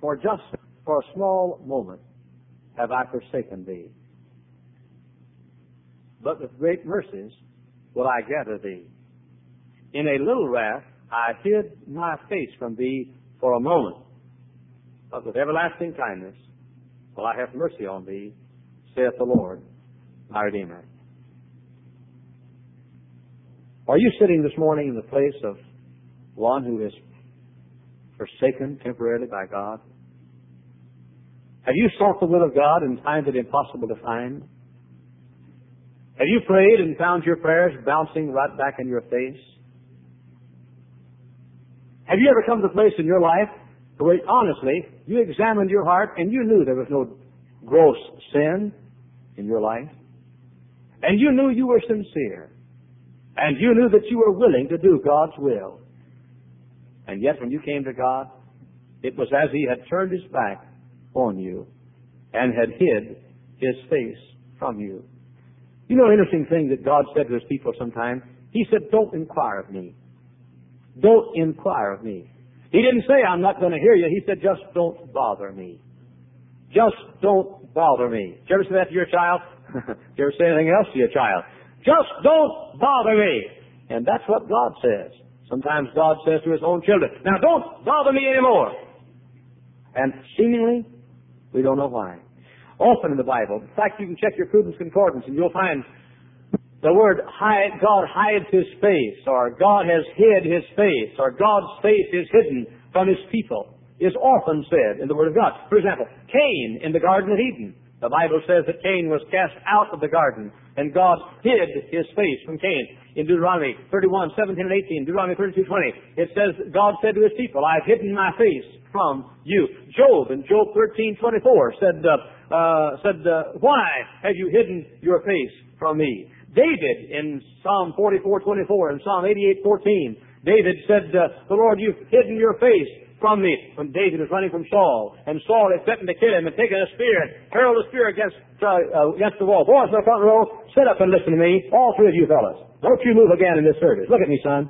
For just for a small moment have I forsaken thee. But with great mercies will I gather thee. In a little wrath I hid my face from thee for a moment. But with everlasting kindness will I have mercy on thee, saith the Lord, my Redeemer. Are you sitting this morning in the place of one who is forsaken temporarily by God? Have you sought the will of God and find it impossible to find? Have you prayed and found your prayers bouncing right back in your face? Have you ever come to a place in your life where honestly you examined your heart and you knew there was no gross sin in your life? And you knew you were sincere. And you knew that you were willing to do God's will. And yet when you came to God, it was as He had turned His back on you and had hid His face from you. You know an interesting thing that God said to His people sometime? He said, don't inquire of me. Don't inquire of me. He didn't say, I'm not going to hear you. He said, just don't bother me. Just don't bother me. Did you ever say that to your child? Did you ever say anything else to your child? Just don't bother me. And that's what God says. Sometimes God says to His own children, now don't bother me anymore. And seemingly, we don't know why. Often in the Bible, in fact, you can check your Prudence Concordance and you'll find the word hide, God hides His face, or God has hid His face, or God's face is hidden from His people, is often said in the Word of God. For example, Cain in the Garden of Eden. The Bible says that Cain was cast out of the garden, and God hid His face from Cain. In Deuteronomy 31, 17 and 18, Deuteronomy 32, 20, it says, God said to His people, I have hidden my face from you. Job in Job 13, 24 said, why have you hidden your face from me? David in Psalm 44, 24 and Psalm 88, 14, David said, the Lord, you've hidden your face from me. When David was running from Saul, and Saul had threatened to kill him and taken a spear and hurled a spear against the wall. Boys in the front row, sit up and listen to me. All three of you fellas. Don't you move again in this service. Look at me, son.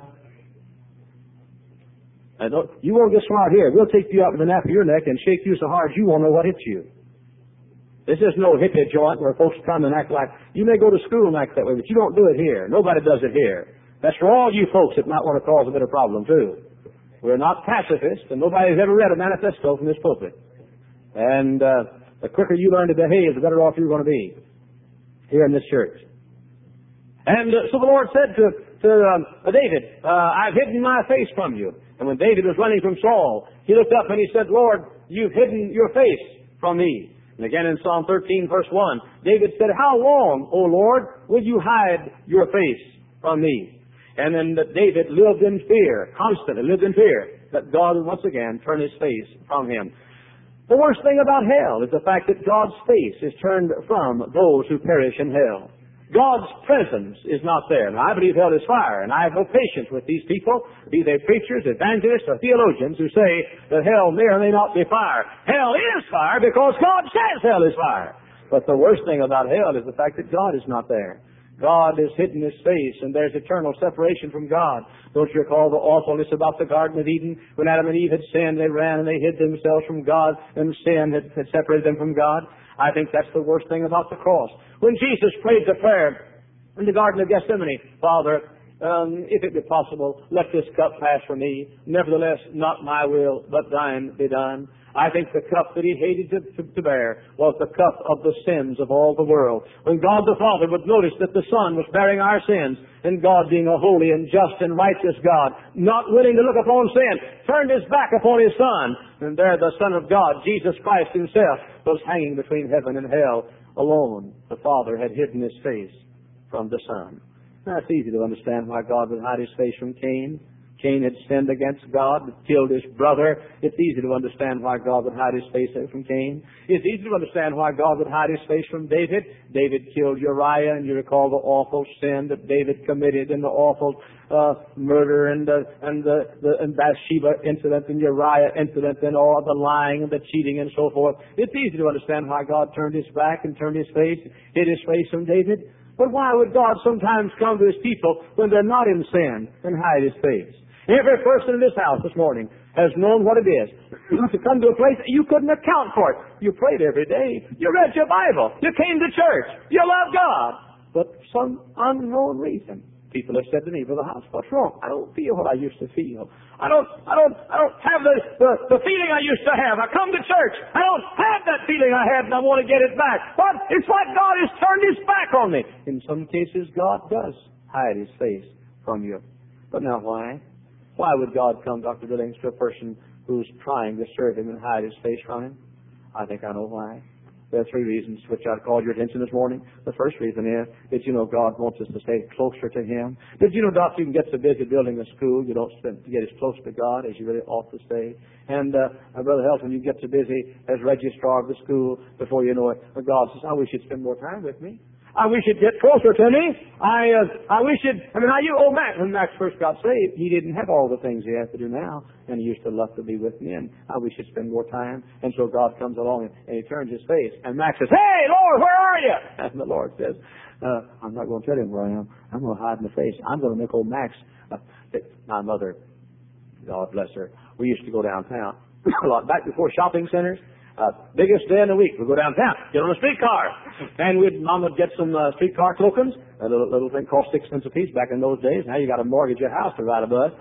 You won't get smart here. We'll take you up in the nape of your neck and shake you so hard you won't know what hits you. This is no hippie joint where folks come and act like, you may go to school and act that way, but you don't do it here. Nobody does it here. That's for all you folks that might want to cause a bit of problem too. We're not pacifists, and nobody's ever read a manifesto from this pulpit. And the quicker you learn to behave, the better off you're going to be here in this church. And so the Lord said to David, I've hidden my face from you. And when David was running from Saul, he looked up and he said, Lord, you've hidden your face from me. And again in Psalm 13, verse 1, David said, how long, O Lord, will you hide your face from me? And then David lived in fear, constantly lived in fear, that God would once again turn His face from him. The worst thing about hell is the fact that God's face is turned from those who perish in hell. God's presence is not there. Now, I believe hell is fire, and I have no patience with these people, be they preachers, evangelists, or theologians, who say that hell may or may not be fire. Hell is fire because God says hell is fire. But the worst thing about hell is the fact that God is not there. God has hidden His face, and there's eternal separation from God. Don't you recall the awfulness about the Garden of Eden? When Adam and Eve had sinned, they ran and they hid themselves from God, and sin had separated them from God. I think that's the worst thing about the cross. When Jesus prayed the prayer in the Garden of Gethsemane, Father, if it be possible, let this cup pass from me. Nevertheless, not my will, but thine be done. I think the cup that He hated to bear was the cup of the sins of all the world. When God the Father would notice that the Son was bearing our sins, and God being a holy and just and righteous God, not willing to look upon sin, turned His back upon His Son. And there the Son of God, Jesus Christ Himself, was hanging between heaven and hell alone. The Father had hidden His face from the Son. Now, it's easy to understand why God would hide His face from Cain. Cain had sinned against God, killed his brother. It's easy to understand why God would hide His face from Cain. It's easy to understand why God would hide His face from David. David killed Uriah, and you recall the awful sin that David committed, and the awful murder, and Bathsheba incident, and Uriah incident, and all the lying and the cheating and so forth. It's easy to understand why God turned His back and turned His face, hid His face from David. But why would God sometimes come to His people when they're not in sin and hide His face? Every person in this house this morning, has known what it is to come to a place that you couldn't account for it. You prayed every day. You read your Bible. You came to church. You loved God. But for some unknown reason, people have said to me, Brother House, what's wrong? I don't feel what I used to feel. I don't have the feeling I used to have. I come to church. I don't have that feeling I had, and I want to get it back. But it's like God has turned His back on me. In some cases, God does hide His face from you. But now why? Why would God come, Dr. Billings, to a person who's trying to serve Him and hide His face from Him? I think I know why. There are three reasons to which I've called your attention this morning. The first reason is that you know God wants us to stay closer to Him. Did you know, Doctor, you can get so busy building a school, you don't get as close to God as you really ought to stay. And Brother Helton, you get so busy as registrar of the school, before you know it, God says, I wish you'd spend more time with me. I wish you'd get closer to me. I wish you'd, Max, when Max first got saved, he didn't have all the things he has to do now, and he used to love to be with me, and I wish you'd spend more time. And so God comes along, and He turns His face, and Max says, hey, Lord, where are you? And the Lord says, I'm not going to tell him where I am. I'm going to hide in the face. I'm going to make old Max. My mother, God bless her, we used to go downtown a lot, back before shopping centers. Biggest day in the week, we'd go downtown, get on a streetcar, and Mom would get some streetcar tokens. A little thing cost 6 cents a piece back in those days. Now you got to mortgage your house to ride a bus.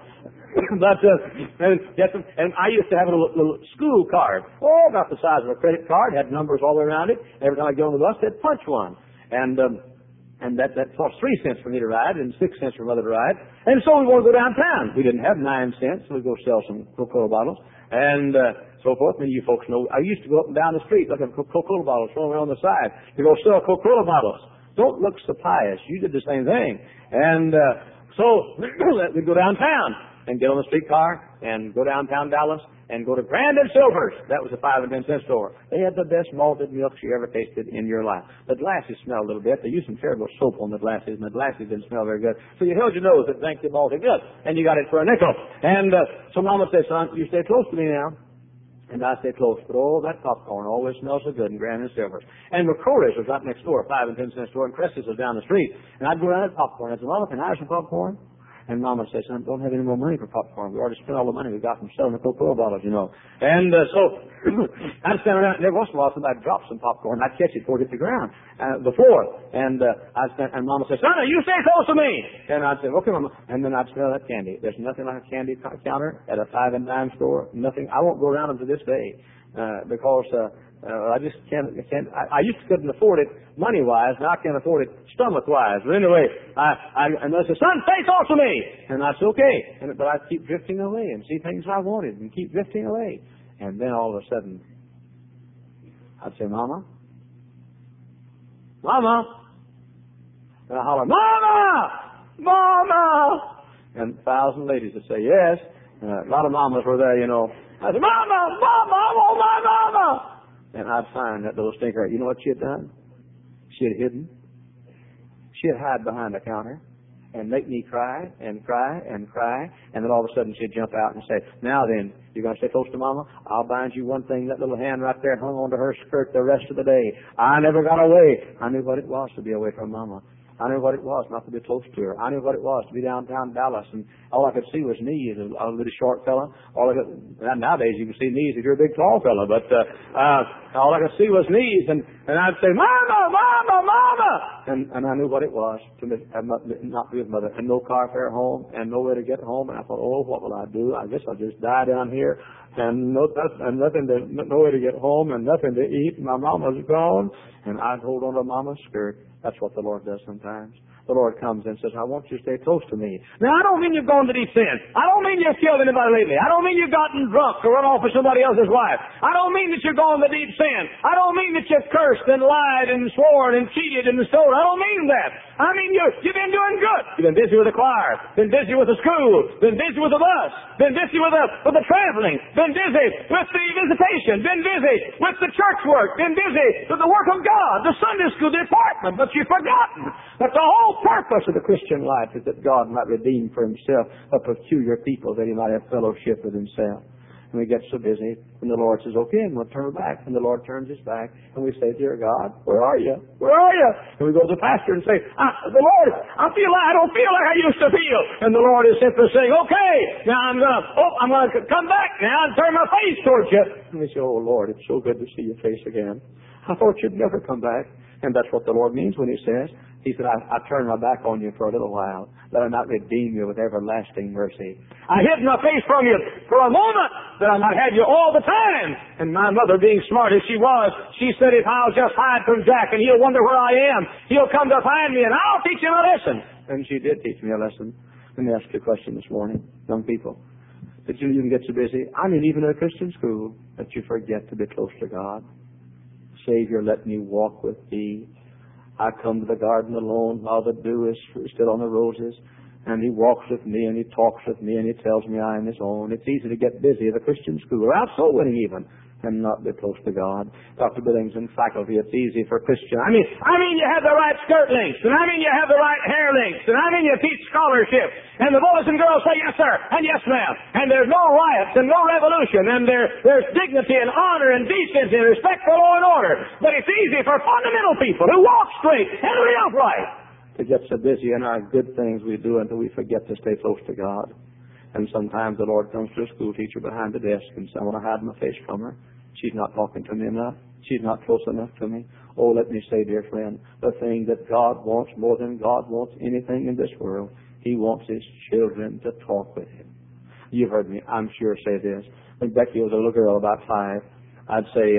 and get them. And I used to have a little school card, about the size of a credit card, had numbers all around it. Every time I get on the bus, they'd punch one, and that cost 3 cents for me to ride and 6 cents for Mother to ride. And so we want to go downtown. We didn't have 9 cents, so we'd go sell some Coca-Cola bottles and so forth. Many of you folks know I used to go up and down the street looking at Coca-Cola bottles thrown around the side to go sell Coca-Cola bottles. Don't look so pious. You did the same thing. And so we'd go downtown and get on the streetcar and go downtown Dallas and go to Grand and Silver's. That was a 5 and 10 cent store. They had the best malted milks you ever tasted in your life. The glasses smelled a little bit. They used some terrible soap on the glasses, and the glasses didn't smell very good. So you held your nose and drank the malted milk, and you got it for a nickel. And so Mama said, son, you stay close to me now. And I stay close, but that popcorn always smells so good in Grand and Silver's. And McCrory's was right next door, a 5 and 10 cent store, and Cressy's was down the street. And I'd go around at popcorn. I'd say, Mama, can I have some popcorn? And Mama said, son, don't have any more money for popcorn. We already spent all the money we got from selling the Coca-Cola bottles, you know. And so I'd stand around, and every once in a while somebody dropped some popcorn. I'd catch it before it hit the ground, the floor. And and Mama said, son, you stay close to me. And I'd say, okay, Mama. And then I'd smell that candy. There's nothing like a candy counter at a 5 and dime store. Nothing. I won't go around them to this day because I just can't. I used to couldn't afford it money-wise, now I can't afford it stomach-wise. But anyway, and I said, son, stay close to me. And I said, okay. But I'd keep drifting away and see things I wanted and keep drifting away. And then all of a sudden, I'd say, Mama? Mama? And I'd holler, Mama! Mama! And 1,000 ladies would say, yes. A lot of mamas were there, you know. I said, Mama! Mama! I want my Mama! And I'd find that little stinker. You know what she had done? She had hidden. She'd hide behind the counter and make me cry and cry and cry. And then all of a sudden she'd jump out and say, now then, you're going to stay close to Mama? I'll bind you one thing. That little hand right there hung onto her skirt the rest of the day. I never got away. I knew what it was to be away from Mama. I knew what it was not to be close to her. I knew what it was to be downtown Dallas, and all I could see was knees. A little short fella. Nowadays you can see knees if you're a big tall fella, but all I could see was knees, and I'd say, Mama, Mama, Mama, and I knew what it was to not be with Mother, and no car fare home, and no way to get home. And I thought, oh, what will I do? I guess I'll just die down here, and no way to get home, and nothing to eat. My Mama's gone, and I'd hold on to Mama's skirt. That's what the Lord does sometimes. The Lord comes and says, I want you to stay close to me. Now, I don't mean you've gone to deep sin. I don't mean you've killed anybody lately. I don't mean you've gotten drunk or run off with somebody else's wife. I don't mean that you're gone to deep sin. I don't mean that you've cursed and lied and sworn and cheated and stolen. I don't mean that. I mean you've been doing good. You've been busy with the choir, been busy with the school, been busy with the bus, been busy with the traveling, been busy with the visitation, been busy with the church work, been busy with the work of God, the Sunday school department, but you've forgotten that the whole purpose of the Christian life is that God might redeem for Himself a peculiar people, that He might have fellowship with Himself. And we get so busy, and the Lord says, okay, and we'll turn our back. And the Lord turns his back, and we say, dear God, where are you? Where are you? And we go to the pastor and say, the Lord, I don't feel like I used to feel. And the Lord is simply saying, okay, now I'm going to come back now and turn my face towards you. And we say, oh Lord, it's so good to see your face again. I thought you'd never come back. And that's what the Lord means when he says, he said, I turned my back on you for a little while, that I might redeem you with everlasting mercy. I hid my face from you for a moment, that I might have you all the time. And my mother, being smart as she was, she said, if I'll just hide from Jack and he'll wonder where I am, he'll come to find me and I'll teach him a lesson. And she did teach me a lesson. Let me ask you a question this morning, young people. That you can get so busy, I mean even in a Christian school, that you forget to be close to God. Savior, let me walk with thee. I come to the garden alone while the dew is still on the roses. And he walks with me and he talks with me and he tells me I am his own. It's easy to get busy at a Christian school or out soul winning even and not be close to God. Dr. Billings in faculty, it's easy for Christian. I mean you have the right skirt lengths, and I mean you have the right hair lengths, and I mean you teach scholarship, and the boys and girls say yes sir and yes ma'am, and there's no riots and no revolution, and there's dignity and honor and decency and respect for law and order. But it's easy for fundamental people who walk straight and live right to get so busy in our good things we do until we forget to stay close to God. And sometimes the Lord comes to a school teacher behind the desk and says, I want to hide my face from her. She's not talking to me enough. She's not close enough to me. Oh, let me say, dear friend, the thing that God wants more than God wants anything in this world, he wants his children to talk with him. You've heard me, I'm sure, say this. When Becky was a little girl, about 5, I'd say,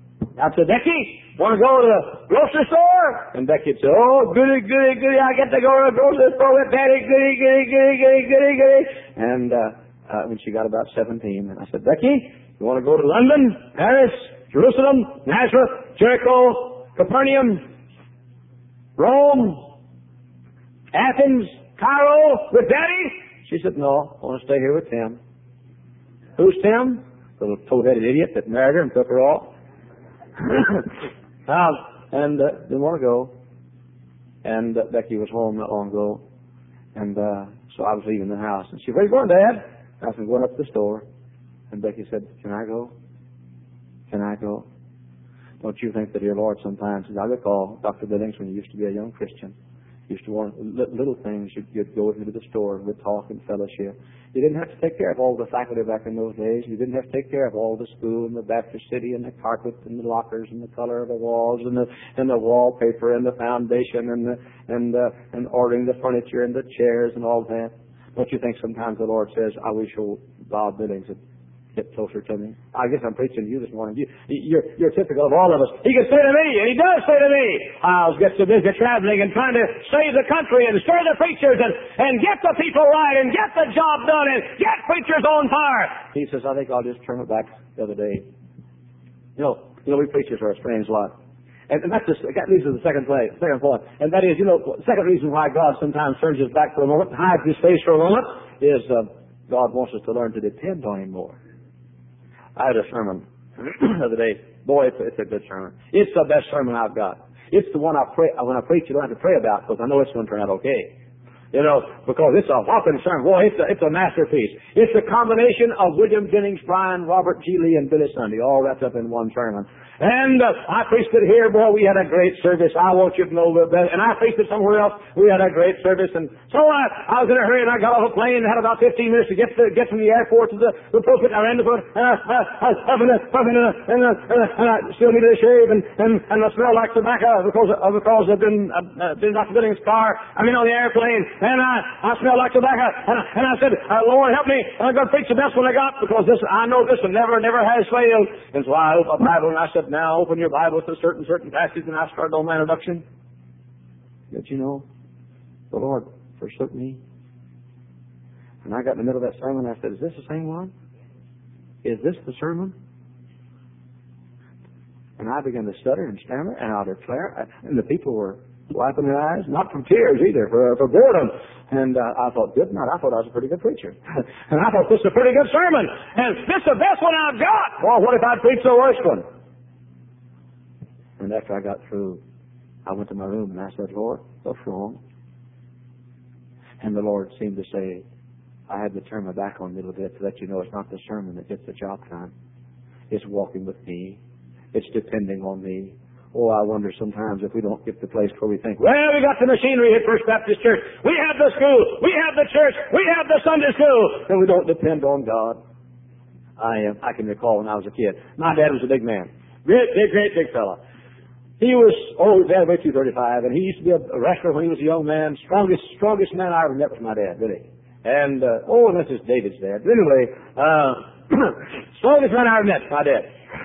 Becky, want to go to the grocery store? And Becky'd say, oh, goody, goody, goody, I get to go to the grocery store with Daddy, goody, goody, goody, goody, goody, goody. And when she got about 17, and I said, Becky, you want to go to London, Paris, Jerusalem, Nazareth, Jericho, Capernaum, Rome, Athens, Cairo with Daddy? She said, no, I want to stay here with Tim. Who's Tim? The little toad-headed idiot that married her and took her off. Didn't want to go. And Becky was home not long ago. And so I was leaving the house. And she said, where are you going, Dad? I said, going up to the store. And Becky said, can I go? Can I go? Don't you think that your Lord sometimes, as I recall, Dr. Billings, when he used to be a young Christian, used to want little things. You'd go with me to the store and we'd talk and fellowship. You didn't have to take care of all the faculty back in those days. You didn't have to take care of all the school and the Baptist city and the carpet and the lockers and the color of the walls and the wallpaper and the foundation and ordering the furniture and the chairs and all that. Don't you think sometimes the Lord says, I wish old Bob Billings would get closer to me? I guess I'm preaching to you this morning. You're typical of all of us. He can say to me, and he does say to me, I'll get so busy traveling and trying to save the country and stir the preachers and get the people right and get the job done and get preachers on fire. He says, I think I'll just turn it back the other day. You know, we preachers are a strange lot. And that leads to the second point. And that is, the second reason why God sometimes turns his back for a moment, hides his face for a moment, is God wants us to learn to depend on him more. I had a sermon the other day. Boy, it's a good sermon. It's the best sermon I've got. It's the one when I preach, you don't have to pray about because I know it's going to turn out okay. Because it's a whopping sermon. Boy, it's a masterpiece. It's a combination of William Jennings Bryan, Robert G. Lee, and Billy Sunday, all wrapped up in one sermon. And I preached it here, boy, we had a great service. I want you to know that. And I preached it somewhere else. We had a great service. And so I was in a hurry, and I got off a plane and had about 15 minutes to get from the airport to the pulpit. I ran to put, and I still needed a shave, and I smelled like tobacco because I've been Dr. Billings' car. I'm on the airplane, and I smelled like tobacco. And I said, Lord, help me. I'm going to preach the best one I got because I know this one never has failed. And so I opened my Bible and I said, now open your Bible to certain passage, and I started on my introduction. But the Lord forsook me. And I got in the middle of that sermon and I said, is this the same one? Is this the sermon? And I began to stutter and stammer, and I'll declare, and the people were wiping their eyes, not from tears either, for boredom. And I thought, good night, I thought I was a pretty good preacher. And I thought, this is a pretty good sermon. And this is the best one I've got. Well, what if I'd preached the worst one? And after I got through, I went to my room and I said, Lord, what's wrong? And the Lord seemed to say, I had to turn my back on it a little bit to let you know it's not the sermon that gets the job done. It's walking with me. It's depending on me. Oh, I wonder sometimes if we don't get to the place where we think, well, we got the machinery at First Baptist Church. We have the school. We have the church. We have the Sunday school. And we don't depend on God. I can recall when I was a kid. My dad was a big man. Great big fella. He was, Dad weighed 235, and he used to be a wrestler when he was a young man. Strongest man I ever met was my dad, really. And, this is David's dad. But anyway, strongest man I ever met, my dad.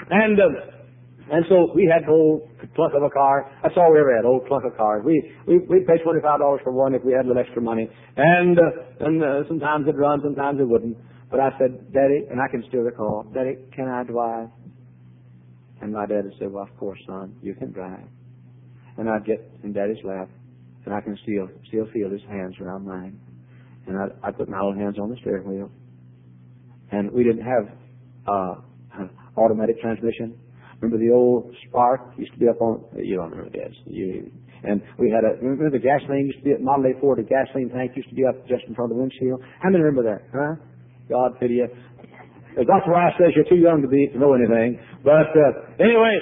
And so we had an old clunk of a car. That's all we ever had, old clunk of cars. We'd pay $25 for one if we had a little extra money. And sometimes it'd run, sometimes it wouldn't. But I said, Daddy, and I can still recall, Daddy, can I drive? And my dad would say, well, of course, son, you can drive. And I'd get in Daddy's lap, and I can still feel his hands around mine. And I'd put my own hands on the steering wheel. And we didn't have automatic transmission. Remember the old Spark used to be up on, you don't remember this. And we had remember the gasoline used to be at Model A Ford, the gasoline tank used to be up just in front of the windshield. How many remember that, huh? God pity you. Dr. Rice says you're too young to know anything. But anyway,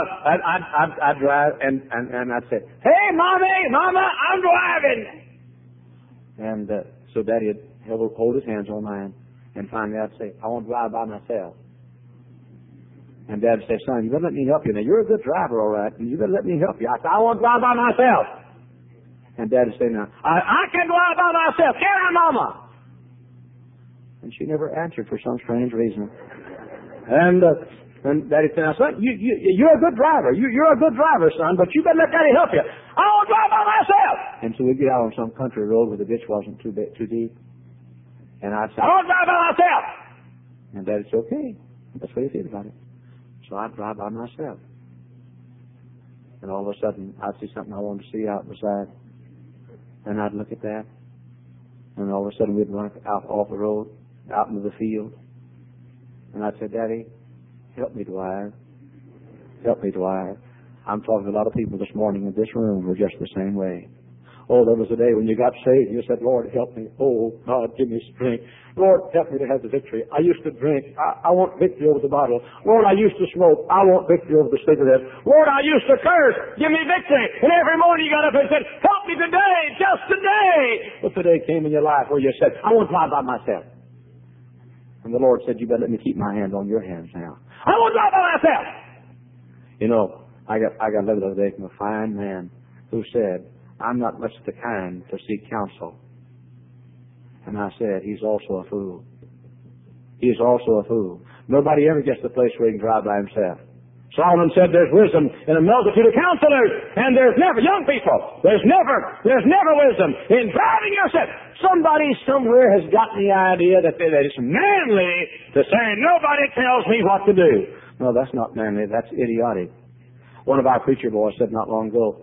I'd drive and I'd say, hey, Mama, I'm driving. And so Daddy would hold his hands on mine. And finally I'd say, I want to drive by myself. And Dad would say, son, you better let me help you. Now, you're a good driver, all right, and you better let me help you. I said, I want to drive by myself. And Dad would say, no, I can drive by myself. Can I, Mama? And she never answered for some strange reason. And Daddy said, now, son, you're a good driver. You're a good driver, son, but you better let Daddy help you. I want to drive by myself. And so we'd get out on some country road where the ditch wasn't too deep. And I'd say, I want to drive by myself. And Daddy said, okay. That's what he did about it. So I'd drive by myself. And all of a sudden, I'd see something I wanted to see out beside. And I'd look at that. And all of a sudden, we'd run out off the road, out into the field. And I'd say, Daddy, help me drive. Help me drive. I'm talking to a lot of people this morning in this room who are just the same way. Oh, there was a day when you got saved and you said, Lord, help me. Oh, God, give me strength. Lord, help me to have the victory. I used to drink. I want victory over the bottle. Lord, I used to smoke. I want victory over the cigarette. Lord, I used to curse. Give me victory. And every morning you got up and said, help me today, just today. But today came in your life where you said, I want to drive by myself. And the Lord said, you better let me keep my hand on your hands now. I want to drive by myself. You know, I got a letter the other day from a fine man who said, I'm not much the kind to seek counsel. And I said, he's also a fool. He's also a fool. Nobody ever gets to the place where he can drive by himself. Solomon said there's wisdom in a multitude of counselors, and there's never, young people, there's never wisdom in driving yourself. Somebody somewhere has got the idea that it's manly to say, nobody tells me what to do. No, that's not manly, that's idiotic. One of our preacher boys said not long ago,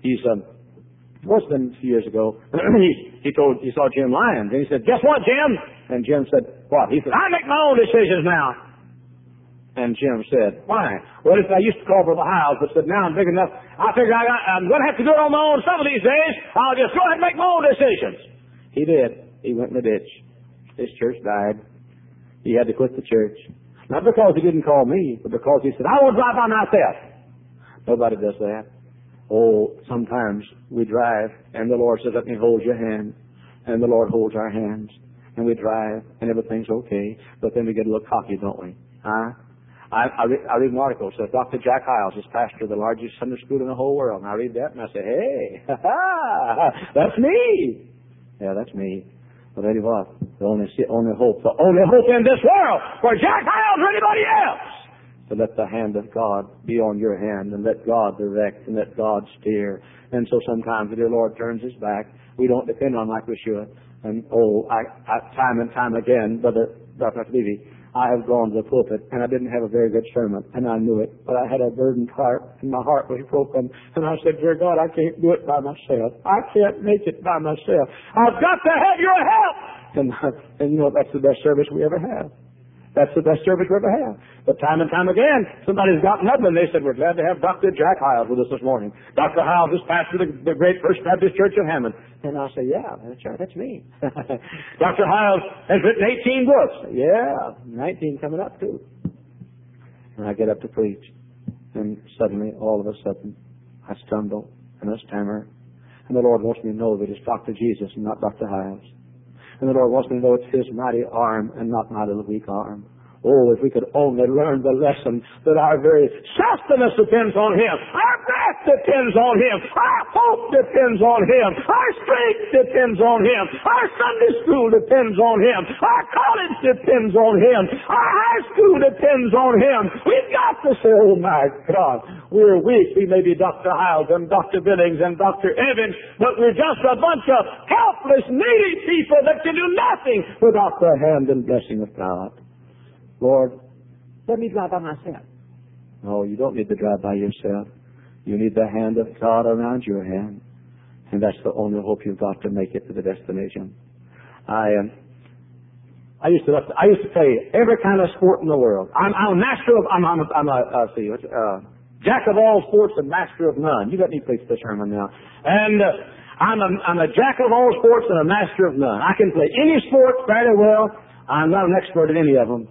must have been a few years ago, he saw Jim Lyons, and he said, guess what, Jim? And Jim said, what? He said, I make my own decisions now. And Jim said, why? Well, I used to call for the house, but said, now I'm big enough, I figure I'm going to have to do it on my own some of these days. I'll just go ahead and make my own decisions. He did. He went in the ditch. His church died. He had to quit the church. Not because he didn't call me, but because he said, I want to drive by myself. Nobody does that. Oh, sometimes we drive, and the Lord says, let me hold your hand. And the Lord holds our hands. And we drive, and everything's okay. But then we get a little cocky, don't we? Huh? I read an article. It says Dr. Jack Hyles is pastor of the largest Sunday school in the whole world. And I read that, and I say, hey, that's me. Yeah, that's me. But tell you what, the only hope in this world for Jack Hyles or anybody else, to let the hand of God be on your hand and let God direct and let God steer. And so sometimes the dear Lord turns his back. We don't depend on him like we should. And time and time again, Brother Dr. Levy, I have gone to the pulpit and I didn't have a very good sermon and I knew it, but I had a burdened heart and my heart was broken. And I said, dear God, I can't do it by myself. I can't make it by myself. I've got to have your help. And you know, that's the best service we ever have. That's the best service we ever have. But time and time again, somebody's gotten up and they said, we're glad to have Dr. Jack Hyles with us this morning. Dr. Hyles is pastor of the great First Baptist Church of Hammond. And I'll say, yeah, that's right, that's me. Dr. Hyles has written 18 books. Yeah, 19 coming up too. And I get up to preach. And suddenly, all of a sudden, I stumble and I stammer. And the Lord wants me to know that it's Dr. Jesus and not Dr. Hyles. And the Lord wants me to know it's His mighty arm and not my little weak arm. Oh, if we could only learn the lesson that our very sustenance depends on Him. Our breath depends on Him. Our hope depends on Him. Our strength depends on Him. Our Sunday school depends on Him. Our college depends on Him. Our high school depends on Him. We've got to say, oh my God, we're weak. We may be Dr. Hyles and Dr. Billings and Dr. Evans, but we're just a bunch of helpless, needy people that can do nothing without the hand and blessing of God. Lord, let me drive by myself. No, you don't need to drive by yourself. You need the hand of God around your hand. And that's the only hope you've got to make it to the destination. I used to play every kind of sport in the world. I'm a master of, jack of all sports and master of none. You got me preach this sermon now. And I'm a jack of all sports and a master of none. I can play any sport fairly well. I'm not an expert in any of them.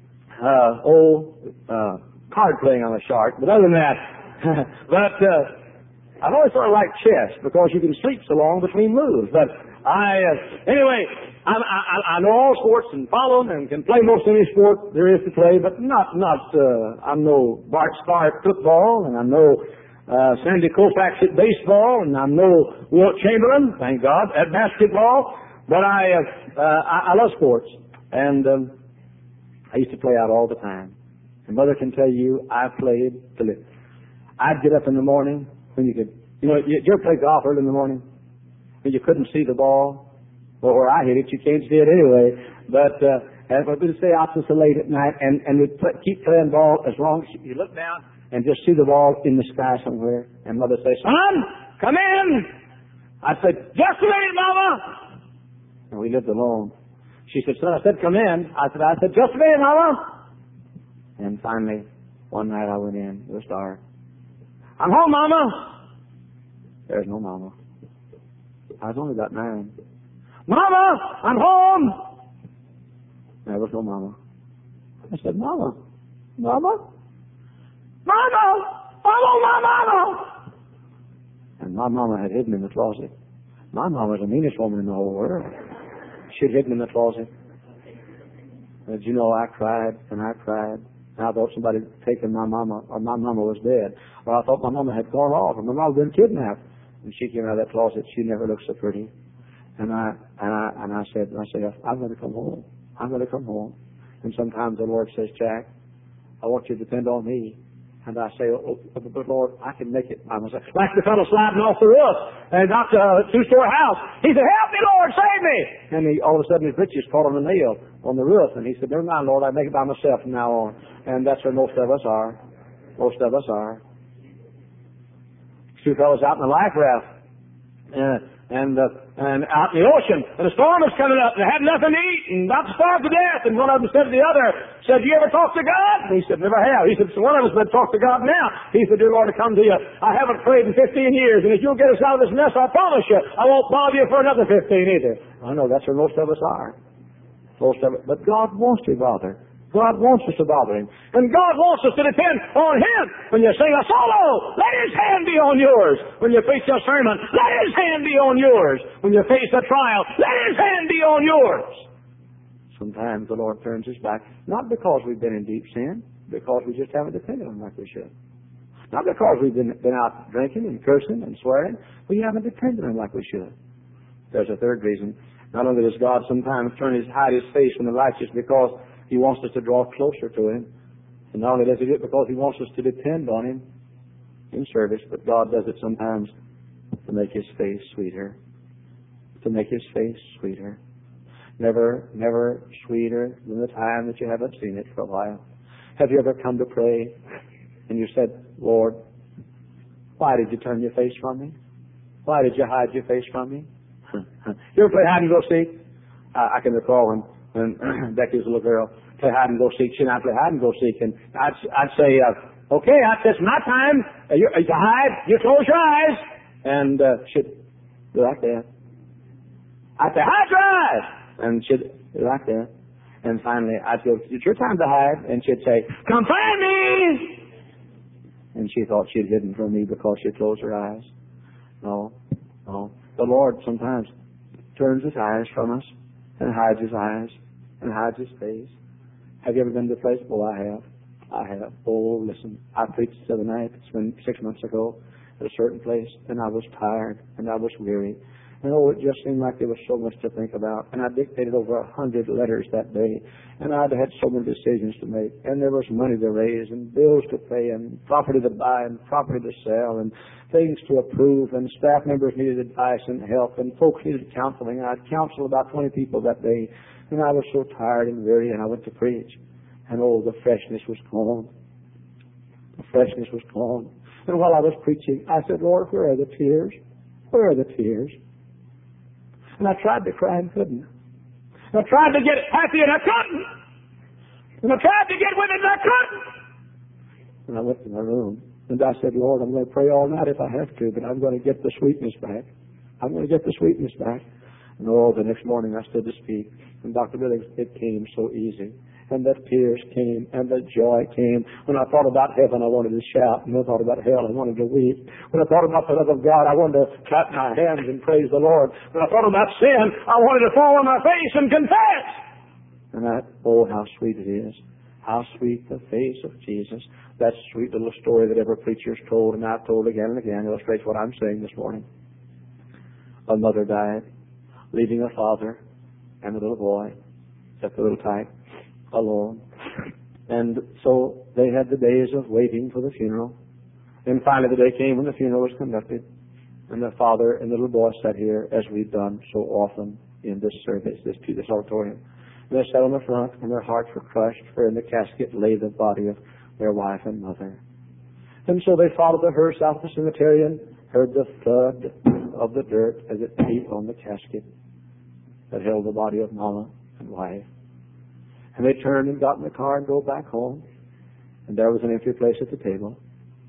Card playing on a shark, but other than that, I've always sort of liked chess because you can sleep so long between moves. But anyway, I know all sports and follow them and can play most any sport there is to play, but I know Bart Starr at football, and I know Sandy Koufax at baseball, and I know Wilt Chamberlain, thank God, at basketball. But I love sports, and I used to play out all the time. And Mother can tell you, I played till I'd get up in the morning when you could, you ever play golf early in the morning when you couldn't see the ball? Well, where I hit it, you can't see it anyway. But and we'd stay out till so late at night, and we'd keep playing ball as long as you look down and just see the ball in the sky somewhere. And Mother say, son, come in. I'd say, just a minute, Mama. And we lived alone. She said, son, I said, come in. I said, just a minute, Mama. And finally, one night I went in. It was dark. I'm home, Mama. There's no Mama. I was only about 9. Mama, I'm home. There was no Mama. I said, Mama, Mama, Mama, follow my Mama. And my Mama had hidden in the closet. My Mama was the meanest woman in the whole world. She'd hidden in the closet. As you know, I cried and I cried. And I thought somebody had taken my Mama, or my Mama was dead. Or I thought my Mama had gone off, or my Mama had been kidnapped. And she came out of that closet. She never looked so pretty. And I said, I'm going to come home. I'm going to come home. And sometimes the Lord says, Jack, I want you to depend on me. And I say, but Lord, I can make it. I was like the fellow sliding off the roof and got to a 2-story house. He said, help me, Lord, save me. And all of a sudden his britches caught on a nail on the roof. And he said, never mind, Lord, I make it by myself from now on. And that's where most of us are. Most of us are. 2 fellows out in a life raft. And out in the ocean, and a storm was coming up, and they had nothing to eat, and about to starve to death, and one of them said to the other, said, you ever talk to God? And he said, never have. He said, so one of us said, talk to God now. He said, dear Lord, I come to you. I haven't prayed in 15 years, and if you'll get us out of this mess, I promise you, I won't bother you for another 15 either. I know, that's where most of us are. Most of it. But God wants to bother. God wants us to bother Him. And God wants us to depend on Him. When you sing a solo, let His hand be on yours. When you preach a sermon, let His hand be on yours. When you face a trial, let His hand be on yours. Sometimes the Lord turns His back, not because we've been in deep sin, because we just haven't depended on Him like we should. Not because we've been out drinking and cursing and swearing. We haven't depended on Him like we should. There's a third reason. Not only does God sometimes hide His face from the righteous because He wants us to draw closer to Him. And not only does He do it because He wants us to depend on Him in service, but God does it sometimes to make His face sweeter. To make His face sweeter. Never, never sweeter than the time that you haven't seen it for a while. Have you ever come to pray and you said, Lord, why did you turn your face from me? Why did you hide your face from me? You ever play hide and go seek? I can recall when Becky was a little girl, play hide and go seek. She'd not play hide and go seek. And I'd say, okay, it's my time. You hide. You close your eyes. And she'd be like that. I'd say, hide your eyes. And she'd be like that. And finally, I'd go, it's your time to hide. And she'd say, come find me. And she thought she'd hidden from me because she'd closed her eyes. No. The Lord sometimes turns His eyes from us and hides His eyes and hides His face. Have you ever been to a place? Oh, I have. Oh, listen. I preached the other night. It's been 6 months ago at a certain place, and I was tired and I was weary. And oh, it just seemed like there was so much to think about. And I dictated over 100 letters that day. And I'd had so many decisions to make. And there was money to raise and bills to pay and property to buy and property to sell and things to approve. And staff members needed advice and help. And folks needed counseling. And I'd counseled about 20 people that day. And I was so tired and weary, and I went to preach. And oh, the freshness was gone. The freshness was gone. And while I was preaching, I said, Lord, where are the tears? Where are the tears? And I tried to cry and couldn't. And I tried to get happy and I couldn't. And I tried to get with it and I couldn't. And I went to my room and I said, Lord, I'm going to pray all night if I have to, but I'm going to get the sweetness back. I'm going to get the sweetness back. And oh, the next morning I stood to speak. And Dr. Billings, it came so easy. And the tears came, and the joy came. When I thought about heaven, I wanted to shout. And when I thought about hell, I wanted to weep. When I thought about the love of God, I wanted to clap my hands and praise the Lord. When I thought about sin, I wanted to fall on my face and confess. And oh, how sweet it is. How sweet the face of Jesus. That sweet little story that every preacher's told, and I've told again and again, illustrates what I'm saying this morning. A mother died, leaving a father and a little boy, just a little type, alone. And so they had the days of waiting for the funeral. And finally the day came when the funeral was conducted. And the father and the little boy sat here, as we've done so often in this service, this auditorium. And they sat on the front, and their hearts were crushed, for in the casket lay the body of their wife and mother. And so they followed the hearse out of the cemetery and heard the thud of the dirt as it beat on the casket that held the body of mama and wife. And they turned and got in the car and drove back home. And there was an empty place at the table.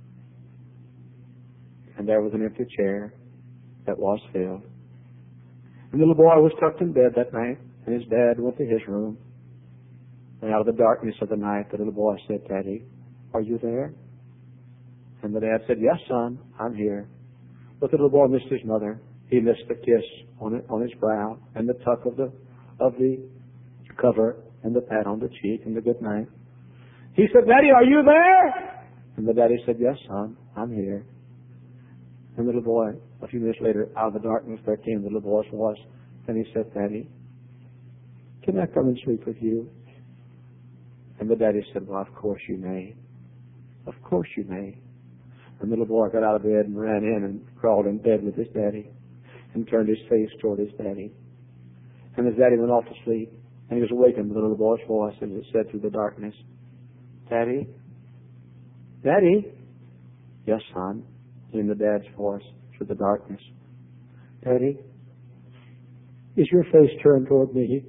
And there was an empty chair that was filled. And the little boy was tucked in bed that night, and his dad went to his room. And out of the darkness of the night, the little boy said, Daddy, are you there? And the dad said, yes, son, I'm here. But the little boy missed his mother. He missed the kiss on his brow and the tuck of the cover and the pat on the cheek and the good night. He said, Daddy, are you there? And the daddy said, yes, son, I'm here. And the little boy, a few minutes later, out of the darkness, there came the little boy's voice. And he said, Daddy, can I come and sleep with you? And the daddy said, well, of course you may. Of course you may. And the little boy got out of bed and ran in and crawled in bed with his daddy and turned his face toward his daddy. And his daddy went off to sleep. And he was awakened by the little boy's voice as it said through the darkness, Daddy? Daddy? Yes, son, in the dad's voice through the darkness. Daddy, is your face turned toward me?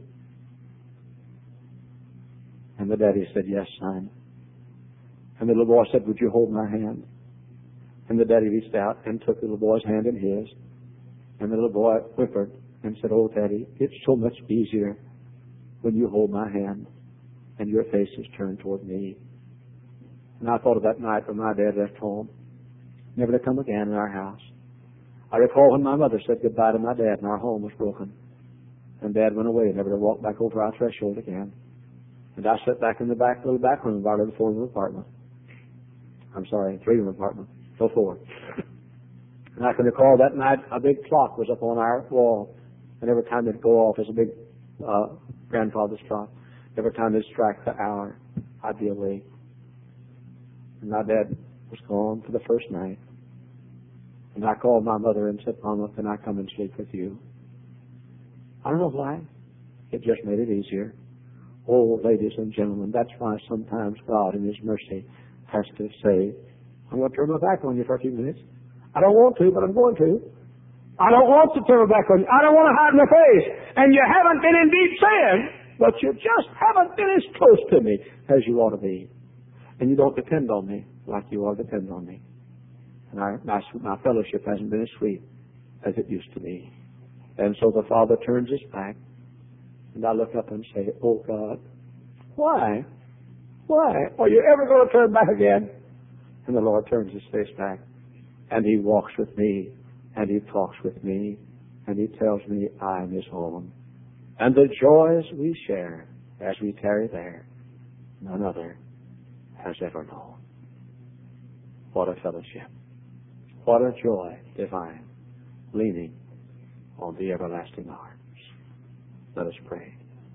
And the daddy said, yes, son. And the little boy said, would you hold my hand? And the daddy reached out and took the little boy's hand in his. And the little boy whimpered and said, oh, Daddy, it's so much easier when you hold my hand and your face is turned toward me. And I thought of that night when my dad left home, never to come again in our house. I recall when my mother said goodbye to my dad and our home was broken. And Dad went away, never to walk back over our threshold again. And I sat back in the little back room of our little 4-room apartment. I'm sorry, 3-room apartment. No, 4. And I can recall that night a big clock was up on our wall. And every time it'd go off, it's a big grandfather's clock. Every time it'd strike the hour, I'd be awake. And my dad was gone for the first night. And I called my mother and said, Mama, can I come and sleep with you? I don't know why. It just made it easier. Oh, ladies and gentlemen, that's why sometimes God in His mercy has to say, I'm going to turn my back on you for a few minutes. I don't want to, but I'm going to. I don't want to turn my back on you. I don't want to hide my face. And you haven't been in deep sin. but you just haven't been as close to me as you ought to be. And you don't depend on me like you ought to depend on me. And my fellowship hasn't been as sweet as it used to be. And so the Father turns his back, and I look up and say, oh God, why? Why? Are you ever going to turn back again? And the Lord turns his face back, and he walks with me, and he talks with me, and he tells me I am his home. And the joys we share as we tarry there, none other has ever known. What a fellowship. What a joy divine, leaning on the everlasting arms. Let us pray.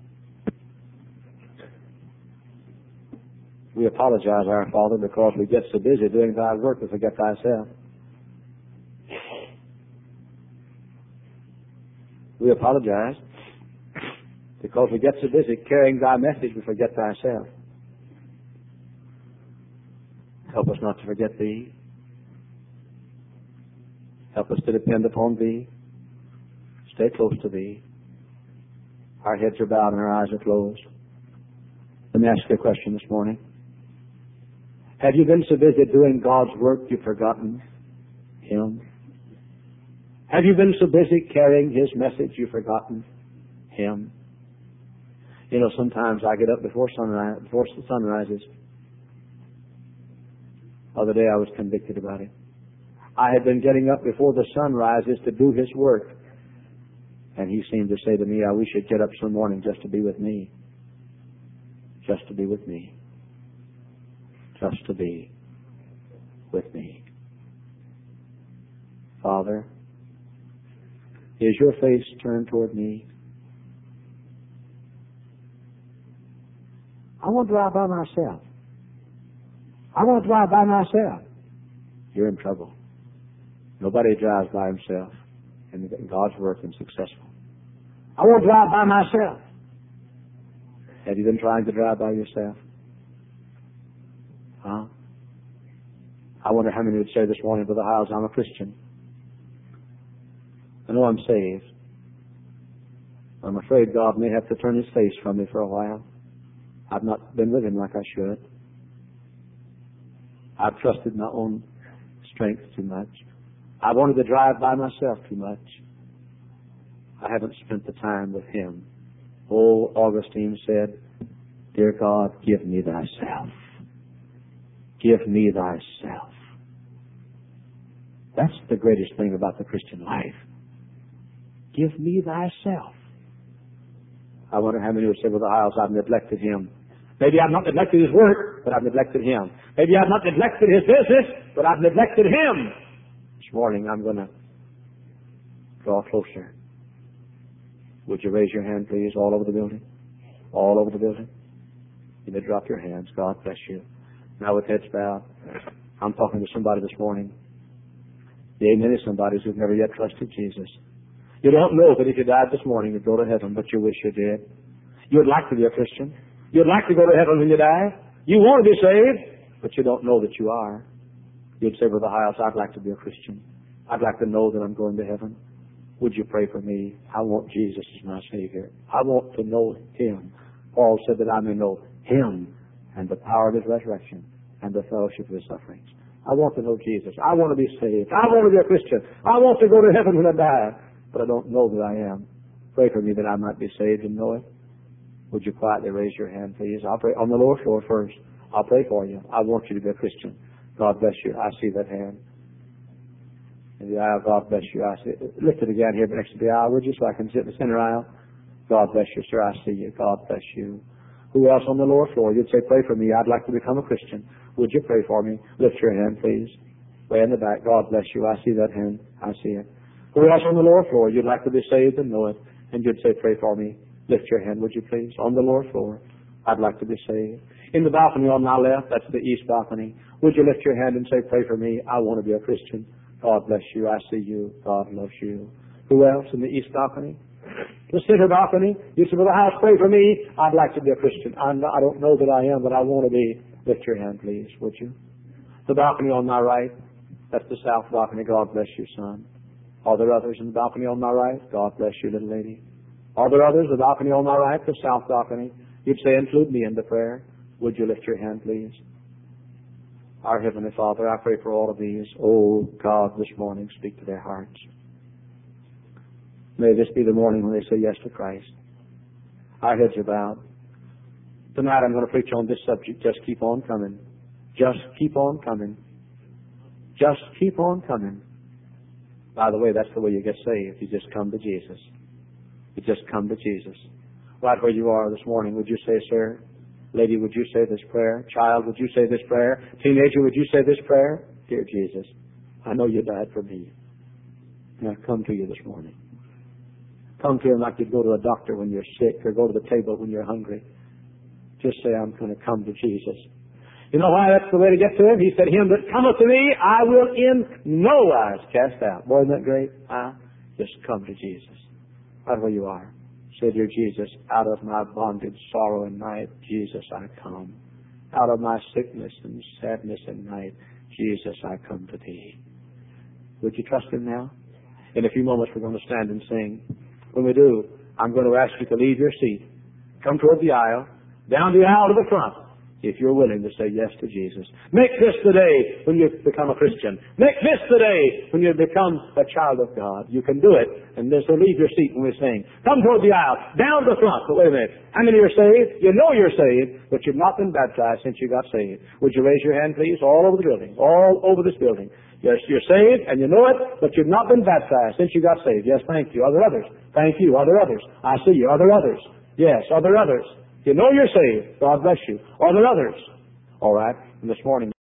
We apologize, our Father, because we get so busy doing thy work we forget thyself. We apologize because we get so busy carrying thy message we forget thyself. Help us not to forget thee. Help us to depend upon thee. Stay close to thee. Our heads are bowed and our eyes are closed. Let me ask you a question this morning. Have you been so busy doing God's work you've forgotten him? Have you been so busy carrying his message you've forgotten him? You know, sometimes I get up before the sun rises. The other day I was convicted about it. I had been getting up before the sun rises to do his work. And he seemed to say to me, I wish you'd get up some morning just to be with me. Just to be with me. Just to be with me. Father, is your face turned toward me? I want to drive by myself. I want to drive by myself. You're in trouble. Nobody drives by himself in God's work and successful. I want to drive by myself. Have you been trying to drive by yourself? Huh? I wonder how many would say this morning, Brother Hiles, I'm a Christian. I know I'm saved. I'm afraid God may have to turn his face from me for a while. I've not been with him like I should. I've trusted my own strength too much. I wanted to drive by myself too much. I haven't spent the time with him. Old Augustine said, Dear God, give me thyself. Give me thyself. That's the greatest thing about the Christian life. Give me thyself. I wonder how many would say, well, the Hiles, I've neglected him. Maybe I've not neglected his work, but I've neglected him. Maybe I've not neglected his business, but I've neglected him. This morning I'm going to draw closer. Would you raise your hand, please, all over the building? All over the building? You may drop your hands. God bless you. Now with heads bowed, I'm talking to somebody this morning. The amen is somebody who's never yet trusted Jesus. You don't know that if you died this morning you'd go to heaven, but you wish you did. You'd like to be a Christian. You'd like to go to heaven when you die. You want to be saved, but you don't know that you are. You'd say, Brother Hiles, I'd like to be a Christian. I'd like to know that I'm going to heaven. Would you pray for me? I want Jesus as my Savior. I want to know him. Paul said that I may know him and the power of his resurrection and the fellowship of his sufferings. I want to know Jesus. I want to be saved. I want to be a Christian. I want to go to heaven when I die, but I don't know that I am. Pray for me that I might be saved and know it. Would you quietly raise your hand, please? I'll pray on the lower floor first. I'll pray for you. I want you to be a Christian. God bless you. I see that hand. In the aisle, God bless you. I see it. Lift it again here next to the aisle, would you, so I can sit in the center aisle. God bless you, sir. I see you. God bless you. Who else on the lower floor? You'd say, pray for me. I'd like to become a Christian. Would you pray for me? Lift your hand, please. Way in the back. God bless you. I see that hand. I see it. Who else on the lower floor? You'd like to be saved and know it. And you'd say, pray for me. Lift your hand, would you please? On the lower floor. I'd like to be saved. In the balcony on my left, that's the east balcony. Would you lift your hand and say, pray for me? I want to be a Christian. God bless you. I see you. God loves you. Who else in the east balcony? The center balcony. You say, well, the house, pray for me. I'd like to be a Christian. I don't know that I am, but I want to be. Lift your hand, please, would you? The balcony on my right, that's the south balcony. God bless you, son. Are there others in the balcony on my right? God bless you, little lady. Are there others? The balcony on my right, the south balcony. You'd say, include me in the prayer. Would you lift your hand, please? Our Heavenly Father, I pray for all of these. Oh, God, this morning, speak to their hearts. May this be the morning when they say yes to Christ. Our heads are bowed. Tonight I'm going to preach on this subject. Just keep on coming. Just keep on coming. Just keep on coming. By the way, that's the way you get saved. You just come to Jesus. You just come to Jesus. Right where you are this morning, would you say, sir? Lady, would you say this prayer? Child, would you say this prayer? Teenager, would you say this prayer? Dear Jesus, I know you died for me. And I come to you this morning. Come to Him like you'd go to a doctor when you're sick or go to the table when you're hungry. Just say, I'm going to come to Jesus. You know why that's the way to get to Him? He said, Him that cometh to me, I will in no wise cast out. Boy, isn't that great? Just come to Jesus. Right where you are. Say, dear Jesus, out of my bondage, sorrow, and night, Jesus, I come. Out of my sickness and sadness and night, Jesus, I come to Thee. Would you trust Him now? In a few moments, we're going to stand and sing. When we do, I'm going to ask you to leave your seat, come toward the aisle, down the aisle to the front, if you're willing to say yes to Jesus. Make this the day when you become a Christian. Make this the day when you become a child of God. You can do it, and so leave your seat when we sing. Come toward the aisle, down to the front. But wait a minute. How many are saved? You know you're saved, but you've not been baptized since you got saved. Would you raise your hand, please? All over the building. All over this building. Yes, you're saved, and you know it, but you've not been baptized since you got saved. Yes, thank you. Are there others? Thank you. Are there others? I see you. Are there others? Yes. Are there others? You know you're saved. God bless you. Are there others? All right. And this morning,